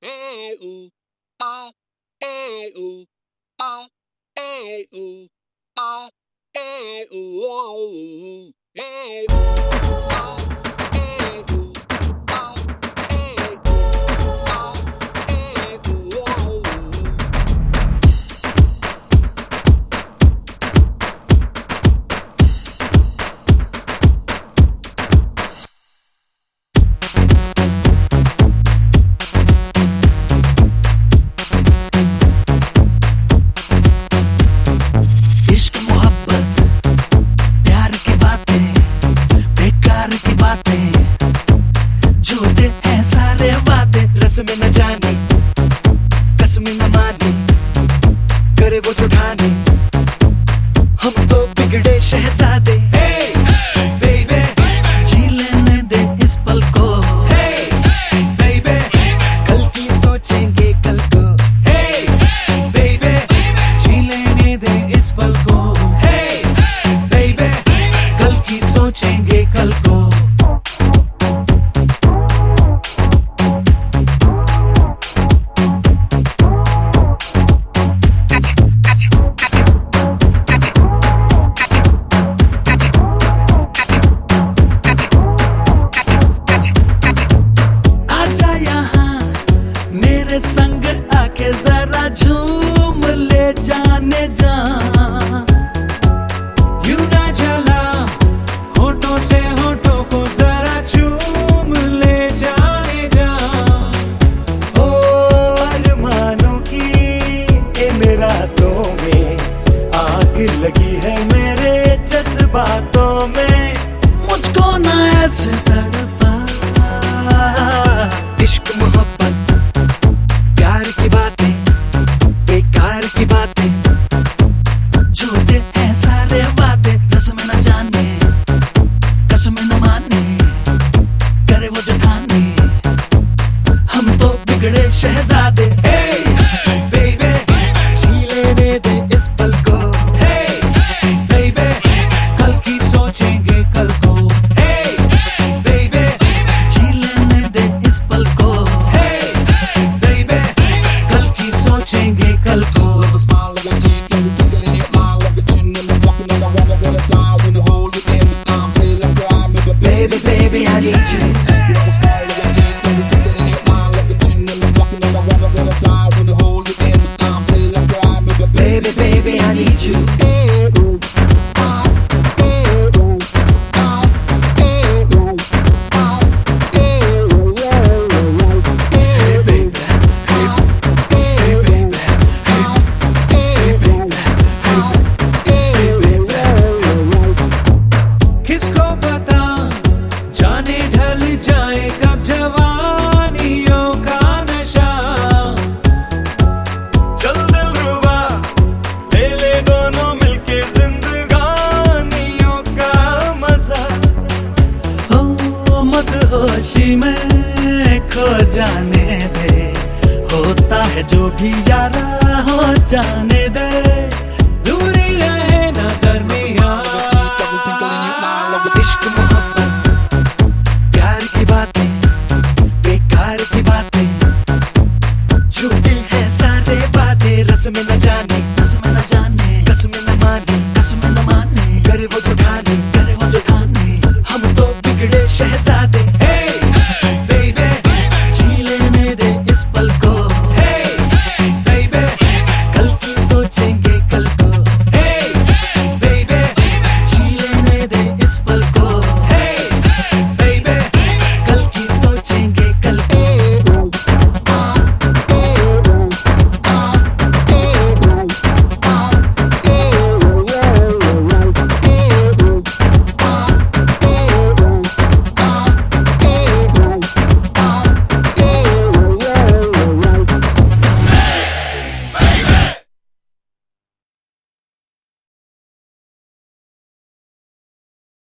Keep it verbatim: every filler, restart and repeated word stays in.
eh, ooh, ah, eh, ooh, ah, eh, ooh, ah, eh, ooh, oh, eh, ooh, ah, eh, ooh, ah, eh, ooh, ah, eh, ooh, oh. में न जाने कसम न माने करे वो जो ठाने हम तो बिगड़े शहजादे hey, baby, जी लेने दे इस पल को hey, baby, कल की सोचेंगे कल को hey, baby, जी लेने दे इस पल को hey, baby, कल की सोचेंगे कल को संग आके जरा झूम ले जाने जा यूं ना चला होठों से होठों को जरा चूम ले जाने जा ओ अरमानों की इन रातों में आग लगी है मेरे जज्बातों में मुझको ना ऐसे तड़पा इश्क मोहब्बत प्यार की बातें बेकार की बातें झूठे हैं सारे वादे रस्म न जाने कसम न माने करे वो जो ठाने हम तो बिगड़े शहजादे hey, baby, जी लेने दे इस पल को hey, baby, कल की सोचेंगे कल को hey, baby, जी लेने दे इस पल को सोचेंगे कल को Love a smile, love a teeth, love a tickle in your mind, love a chin and I'm walking and I wanna wanna die when you hold it in my arms, feel like crying, baby, baby, baby, I need you. Love a smile, love a teeth, love a tickle in your mind, love a chin and I'm walking and I wanna wanna die when you hold it in my arms, feel like crying, baby, baby, I need you. Eh, ooh, ah, eh, ooh, ah, eh, ooh, ah, eh, ooh, oh, Hey baby, hey किसको पता जाने ढल जाए कब जवानियों का नशा चल दिलरुबा ले ले दोनों मिलके जिंदगानियों का मजा हो मदहोशी में खो जाने दे होता है जो भी यारा हो जाने दे